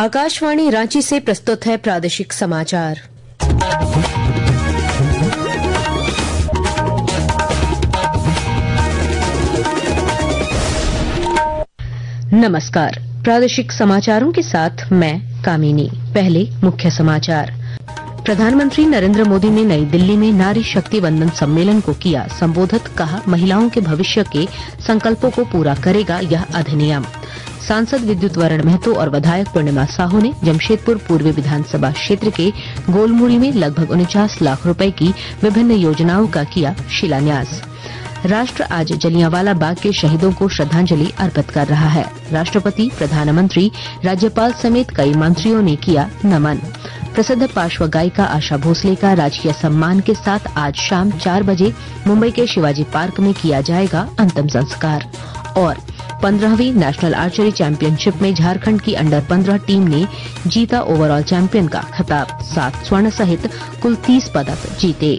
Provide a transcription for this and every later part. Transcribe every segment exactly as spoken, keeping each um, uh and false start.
आकाशवाणी रांची से प्रस्तुत है प्रादेशिक समाचार। नमस्कार, प्रादेशिक समाचारों के साथ मैं कामिनी। पहले मुख्य समाचार। प्रधानमंत्री नरेंद्र मोदी ने नई दिल्ली में नारी शक्ति वंदन सम्मेलन को किया संबोधित। कहा, महिलाओं के भविष्य के संकल्पों को पूरा करेगा यह अधिनियम। सांसद विद्युत वरण महतो और विधायक पूर्णिमा साहू ने जमशेदपुर पूर्वी विधानसभा क्षेत्र के गोलमुड़ी में लगभग उनचास लाख रुपए की विभिन्न योजनाओं का किया शिलान्यास। राष्ट्र आज जलियांवाला बाग के शहीदों को श्रद्धांजलि अर्पित कर रहा है। राष्ट्रपति, प्रधानमंत्री, राज्यपाल समेत कई मंत्रियों ने किया नमन। प्रसिद्ध पार्श्व गायिका आशा भोसले का राजकीय सम्मान के साथ आज शाम चार बजे मुंबई के शिवाजी पार्क में किया जाएगा अंतिम संस्कार। और पंद्रहवीं नेशनल आर्चरी चैंपियनशिप में झारखंड की अंडर पंद्रह टीम ने जीता ओवरऑल चैंपियन का खिताब। सात स्वर्ण सहित कुल तीस पदक जीते।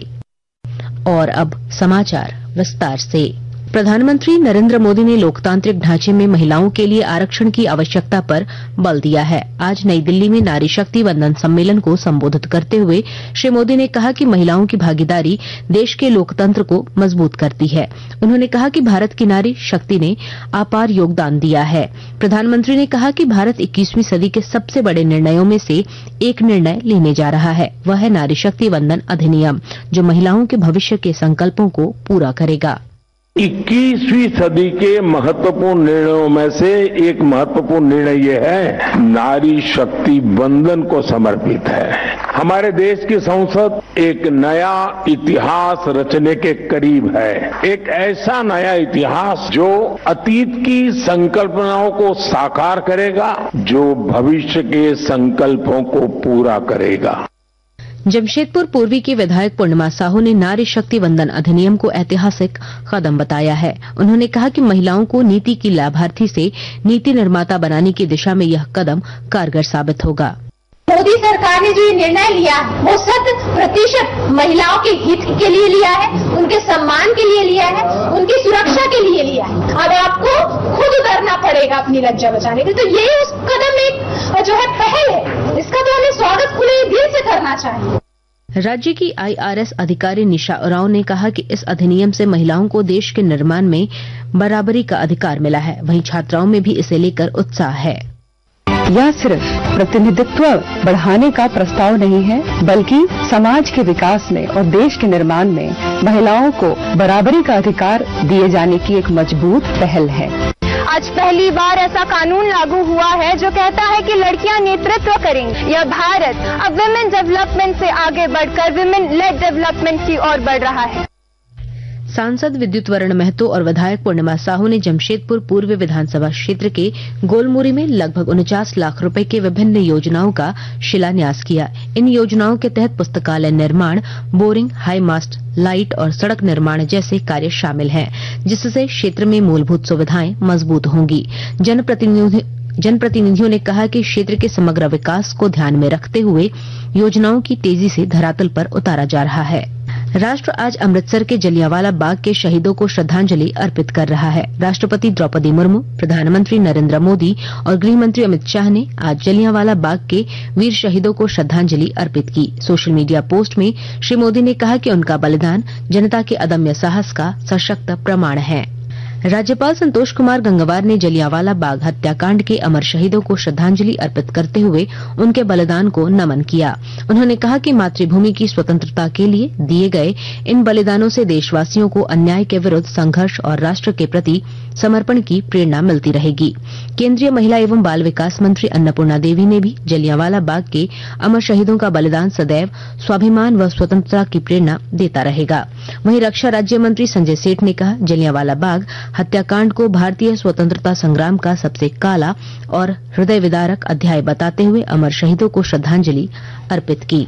और अब समाचार विस्तार से। प्रधानमंत्री नरेंद्र मोदी ने लोकतांत्रिक ढांचे में महिलाओं के लिए आरक्षण की आवश्यकता पर बल दिया है। आज नई दिल्ली में नारी शक्ति वंदन सम्मेलन को संबोधित करते हुए श्री मोदी ने कहा कि महिलाओं की भागीदारी देश के लोकतंत्र को मजबूत करती है। उन्होंने कहा कि भारत की नारी शक्ति ने अपार योगदान दिया है। प्रधानमंत्री ने कहा कि भारत इक्कीसवीं सदी के सबसे बड़े निर्णयों में से एक निर्णय लेने जा रहा है। वह है नारी शक्ति वंदन अधिनियम, जो महिलाओं के भविष्य के संकल्पों को पूरा करेगा। इक्कीसवीं सदी के महत्वपूर्ण निर्णयों में से एक महत्वपूर्ण निर्णय ये है, नारी शक्ति वंदन को समर्पित है। हमारे देश की संसद एक नया इतिहास रचने के करीब है। एक ऐसा नया इतिहास जो अतीत की संकल्पनाओं को साकार करेगा, जो भविष्य के संकल्पों को पूरा करेगा। जमशेदपुर पूर्वी के विधायक पूर्णिमा साहू ने नारी शक्ति वंदन अधिनियम को ऐतिहासिक कदम बताया है। उन्होंने कहा कि महिलाओं को नीति की लाभार्थी से नीति निर्माता बनाने की दिशा में यह कदम कारगर साबित होगा। मोदी सरकार ने जो ये निर्णय लिया वो शत प्रतिशत महिलाओं के हित के लिए लिया है, उनके सम्मान के लिए लिया है, उनकी सुरक्षा के लिए लिया है। अब आपको खुद उतरना पड़ेगा अपनी लज्जा बचाने के लिए। तो ये उस कदम एक जो है पहल है, इसका तो हमें स्वागत खुले दिल से करना चाहिए। राज्य की आई आर एस अधिकारी निशा उरांव ने कहा कि इस अधिनियम से महिलाओं को देश के निर्माण में बराबरी का अधिकार मिला है। वहीं छात्राओं में भी इसे लेकर उत्साह है। यह सिर्फ प्रतिनिधित्व बढ़ाने का प्रस्ताव नहीं है, बल्कि समाज के विकास में और देश के निर्माण में महिलाओं को बराबरी का अधिकार दिए जाने की एक मजबूत पहल है। आज पहली बार ऐसा कानून लागू हुआ है जो कहता है कि लड़कियां नेतृत्व करेंगी। यह भारत अब विमेन डेवलपमेंट से आगे बढ़कर विमेन लेड डेवलपमेंट की ओर बढ़ रहा है। सांसद विद्युत वरण महतो और विधायक पूर्णिमा साहू ने जमशेदपुर पूर्व विधानसभा क्षेत्र के गोलमुरी में लगभग उनचास लाख रुपए की विभिन्न योजनाओं का शिलान्यास किया। इन योजनाओं के तहत पुस्तकालय निर्माण, बोरिंग, हाई मास्ट लाइट और सड़क निर्माण जैसे कार्य शामिल हैं, जिससे क्षेत्र में मूलभूत सुविधाएं मजबूत होंगी। जनप्रतिनिधि जनप्रतिनिधियों ने कहा कि क्षेत्र के समग्र विकास को ध्यान में रखते हुए योजनाओं की तेजी से धरातल पर उतारा जा रहा है। राष्ट्र आज अमृतसर के जलियांवाला बाग के शहीदों को श्रद्धांजलि अर्पित कर रहा है। राष्ट्रपति द्रौपदी मुर्मू, प्रधानमंत्री नरेंद्र मोदी और गृह मंत्री अमित शाह ने आज जलियांवाला बाग के वीर शहीदों को श्रद्धांजलि अर्पित की। सोशल मीडिया पोस्ट में श्री मोदी ने कहा कि उनका बलिदान जनता के अदम्य साहस का सशक्त प्रमाण है। राज्यपाल संतोष कुमार गंगवार ने जलियांवाला बाग हत्याकांड के अमर शहीदों को श्रद्धांजलि अर्पित करते हुए उनके बलिदान को नमन किया। उन्होंने कहा कि मातृभूमि की स्वतंत्रता के लिए दिए गए इन बलिदानों से देशवासियों को अन्याय के विरुद्ध संघर्ष और राष्ट्र के प्रति समर्पण की प्रेरणा मिलती रहेगी। केंद्रीय महिला एवं बाल विकास मंत्री अन्नपूर्णा देवी ने भी जलियांवाला बाग के अमर शहीदों का बलिदान सदैव स्वाभिमान व स्वतंत्रता की प्रेरणा देता रहेगा। वहीं रक्षा राज्य मंत्री संजय सेठ ने कहा, जलियांवाला बाग हत्याकांड को भारतीय स्वतंत्रता संग्राम का सबसे काला और हृदय विदारक अध्याय बताते हुए अमर शहीदों को श्रद्धांजलि अर्पित की।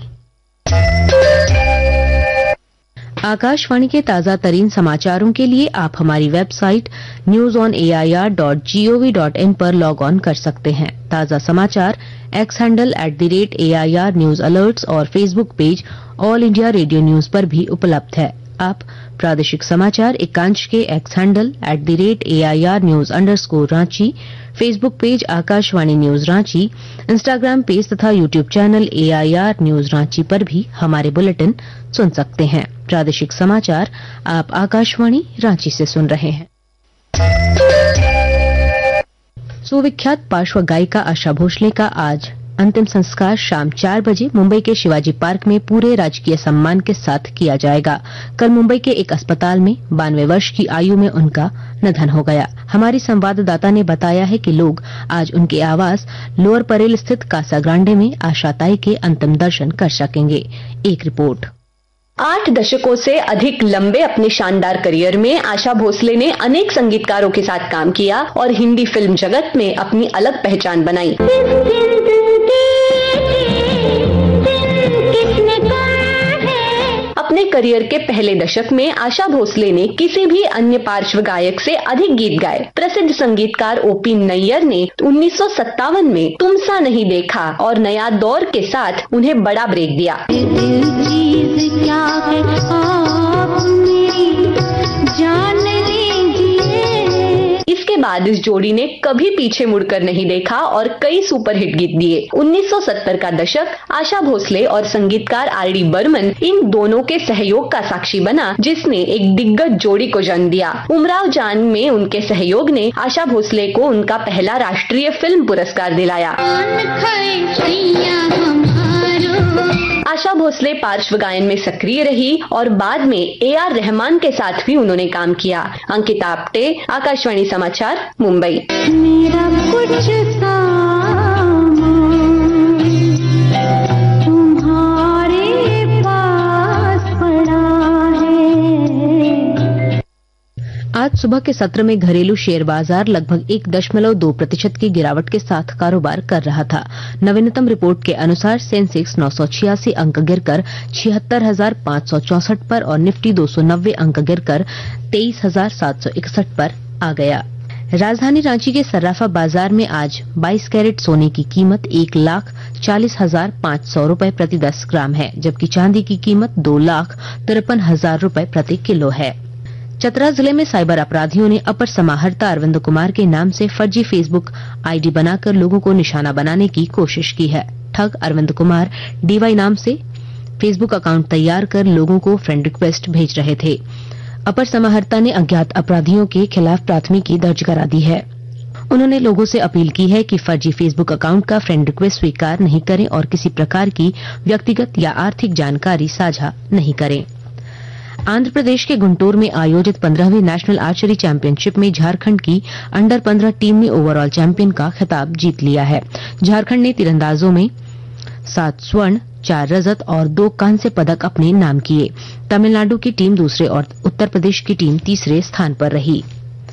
आकाशवाणी के ताजा तरीन समाचारों के लिए आप हमारी website news on A I R dot G O V dot in पर लॉग ऑन कर सकते हैं। ताजा समाचार X handle at the rate A I R news alerts और Facebook page All India Radio News पर भी उपलब्ध है। आप प्रादेशिक समाचार एकांश के X handle at the rate A I R news underscore Ranchi, Facebook page Akashvani news Ranchi, Instagram page तथा YouTube channel AIR news Ranchi पर भी हमारे बुलेटिन सुन सकते हैं। प्रादेशिक समाचार आप आकाशवाणी रांची से सुन रहे हैं। सुविख्यात पार्श्व गायिका आशा भोसले का आज अंतिम संस्कार शाम चार बजे मुंबई के शिवाजी पार्क में पूरे राजकीय सम्मान के साथ किया जाएगा। कल मुंबई के एक अस्पताल में बानवे वर्ष की आयु में उनका निधन हो गया। हमारी संवाददाता ने बताया है कि लोग आज उनके आवास लोअर परेल स्थित कासा ग्रांडे में आशाताई के अंतिम दर्शन कर सकेंगे। एक रिपोर्ट। आठ दशकों से अधिक लंबे अपने शानदार करियर में आशा भोसले ने अनेक संगीतकारों के साथ काम किया और हिंदी फिल्म जगत में अपनी अलग पहचान बनाई। अपने करियर के पहले दशक में आशा भोसले ने किसी भी अन्य पार्श्व गायक से अधिक गीत गाए। प्रसिद्ध संगीतकार ओपी नैयर ने उन्नीस सौ सत्तावन में तुम सा नहीं देखा और नया दौर के साथ उन्हें बड़ा ब्रेक दिया। क्या है आप मेरी जान लीजिए। इसके बाद इस जोड़ी ने कभी पीछे मुड़कर नहीं देखा और कई सुपरहिट गीत दिए। उन्नीस सौ सत्तर का दशक आशा भोसले और संगीतकार आर डी बर्मन इन दोनों के सहयोग का साक्षी बना, जिसने एक दिग्गज जोड़ी को जन्म दिया। उमराव जान में उनके सहयोग ने आशा भोसले को उनका पहला राष्ट्रीय फिल्म पुरस्कार दिलाया। आशा भोसले पार्श्व गायन में सक्रिय रही और बाद में ए आर रहमान के साथ भी उन्होंने काम किया। अंकिता आप्टे, आकाशवाणी समाचार, मुंबई। मेरा कुछ तुम्हारे पास पड़ा है। आज सुबह के सत्र में घरेलू शेयर बाजार लगभग एक दशमलव दो प्रतिशत की गिरावट के साथ कारोबार कर रहा था। नवीनतम रिपोर्ट के अनुसार सेंसेक्स नौ सौ छियासी अंक गिरकर छिहत्तर हजार पांच सौ चौसठ पर और निफ्टी दो सौ नब्बे अंक गिरकर तेईस हजार सात सौ इकसठ पर आ गया। राजधानी रांची के सर्राफा बाजार में आज बाईस कैरेट सोने की कीमत एक लाख चालीस हजार पांच सौ रूपये प्रति दस ग्राम है, जबकि चांदी की कीमत दो लाख तिरपन हजार रूपये प्रति किलो है। चतरा जिले में साइबर अपराधियों ने अपर समाहर्ता अरविंद कुमार के नाम से फर्जी फेसबुक आईडी बनाकर लोगों को निशाना बनाने की कोशिश की है। ठग अरविंद कुमार डीवाई नाम से फेसबुक अकाउंट तैयार कर लोगों को फ्रेंड रिक्वेस्ट भेज रहे थे। अपर समाहर्ता ने अज्ञात अपराधियों के खिलाफ प्राथमिकी दर्ज करा दी है। उन्होंने लोगों से अपील की है कि फर्जी फेसबुक अकाउंट का फ्रेंड रिक्वेस्ट स्वीकार नहीं करें और किसी प्रकार की व्यक्तिगत या आर्थिक जानकारी साझा नहीं करें। आंध्र प्रदेश के गुंटूर में आयोजित पंद्रहवीं नेशनल आर्चरी चैंपियनशिप में झारखंड की अंडर पंद्रह टीम ने ओवरऑल चैंपियन का खिताब जीत लिया है। झारखंड ने तीरंदाजों में सात स्वर्ण, चार रजत और दो कांस्य पदक अपने नाम किए। तमिलनाडु की टीम दूसरे और उत्तर प्रदेश की टीम तीसरे स्थान पर रही।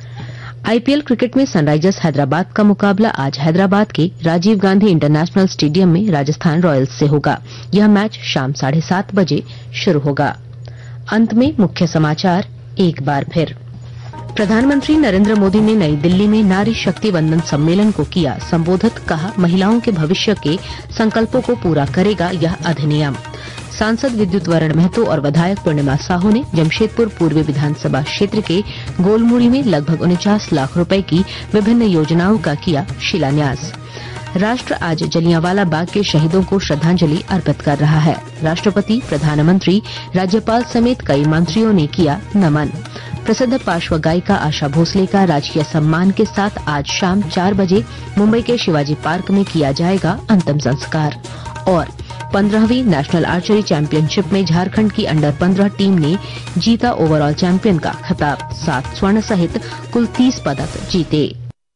आईपीएल क्रिकेट में सनराइजर्स हैदराबाद का मुकाबला आज हैदराबाद के राजीव गांधी इंटरनेशनल स्टेडियम में राजस्थान रॉयल्स से होगा। यह मैच शाम साढ़े सात बजे शुरू होगा। अंत में मुख्य समाचार एक बार फिर। प्रधानमंत्री नरेंद्र मोदी ने नई दिल्ली में नारी शक्ति वंदन सम्मेलन को किया संबोधित। कहा, महिलाओं के भविष्य के संकल्पों को पूरा करेगा यह अधिनियम। सांसद विद्युत वरण महतो और विधायक पूर्णिमा साहू ने जमशेदपुर पूर्वी विधानसभा क्षेत्र के गोलमुड़ी में लगभग उनचास लाख रुपए की विभिन्न योजनाओं का किया शिलान्यास। राष्ट्र आज जलियांवाला बाग के शहीदों को श्रद्धांजलि अर्पित कर रहा है। राष्ट्रपति, प्रधानमंत्री, राज्यपाल समेत कई मंत्रियों ने किया नमन। प्रसिद्ध पार्श्व गायिका आशा भोसले का राजकीय सम्मान के साथ आज शाम चार बजे मुंबई के शिवाजी पार्क में किया जाएगा अंतिम संस्कार। और पंद्रहवीं नेशनल आर्चरी चैंपियनशिप में झारखंड की अंडर पंद्रह टीम ने जीता ओवरऑल चैंपियन का खिताब। सात स्वर्ण सहित कुल तीस पदक जीते।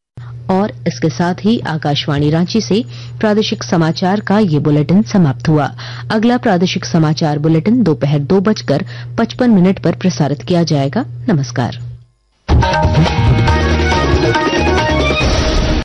और इसके साथ ही आकाशवाणी रांची से प्रादेशिक समाचार का ये बुलेटिन समाप्त हुआ। अगला प्रादेशिक समाचार बुलेटिन दोपहर दो बजकर पचपन मिनट पर प्रसारित किया जाएगा। नमस्कार।